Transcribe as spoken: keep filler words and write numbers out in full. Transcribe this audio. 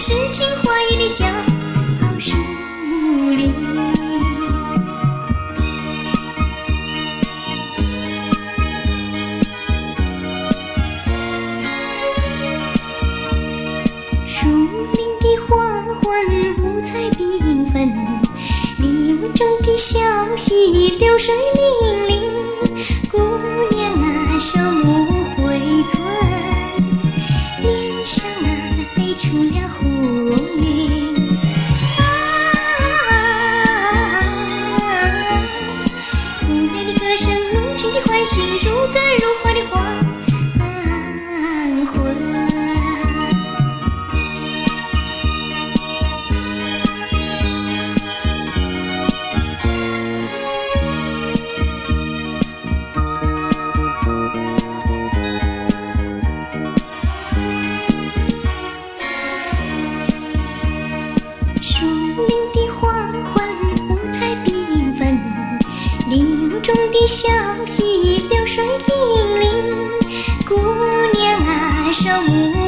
诗情画意的小树林。树林的黄昏，五彩缤纷，林中的小溪流水泠泠。姑娘啊，手舞回春，脸上啊飞出了红云。啊，姑娘的歌声，龙群的唤醒，如歌如画的黄昏。树林的黄昏，五彩缤纷，林中的小溪流水泠泠。姑娘啊，手舞